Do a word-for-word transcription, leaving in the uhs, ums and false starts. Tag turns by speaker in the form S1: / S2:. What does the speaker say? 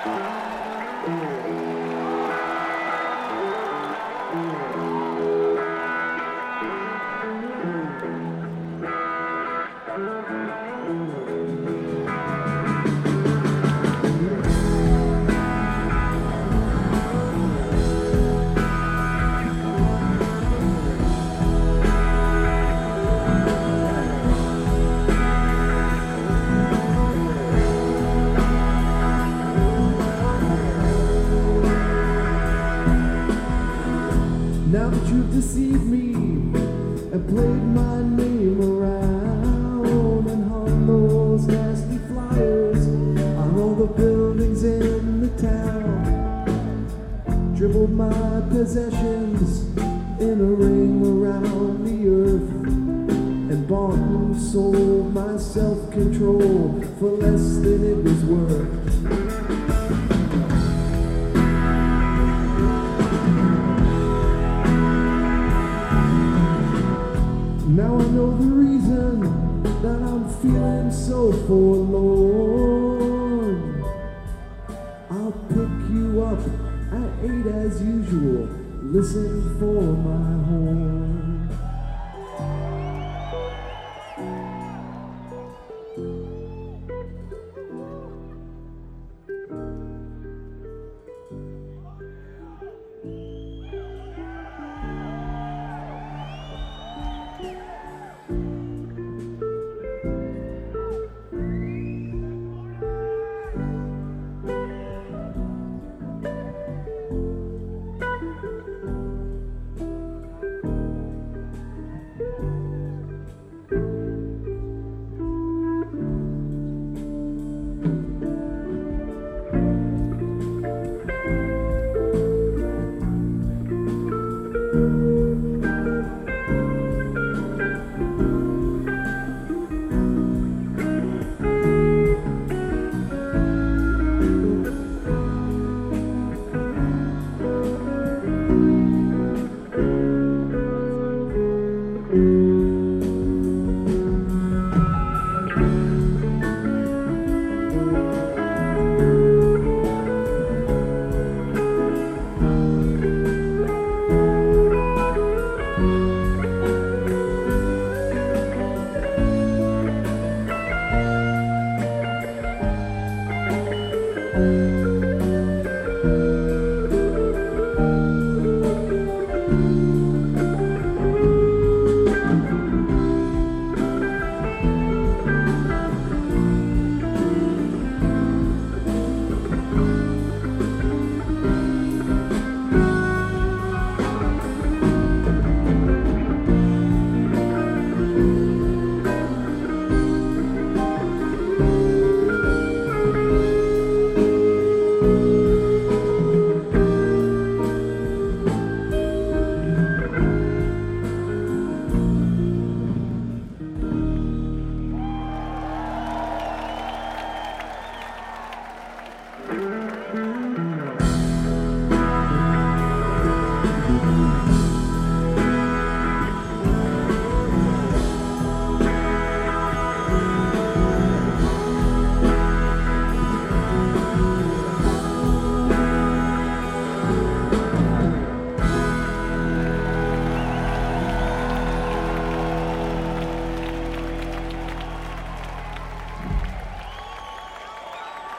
S1: Now that you've deceived me and played my name around and hung those nasty flyers on all the buildings in the town, dribbled my possessions in a ring around the earth, and bought and sold my self-control for less than it was worth. Now I know the reason that I'm feeling so forlorn. I'll pick you up at eight as usual. Listen for my horn. Thank you.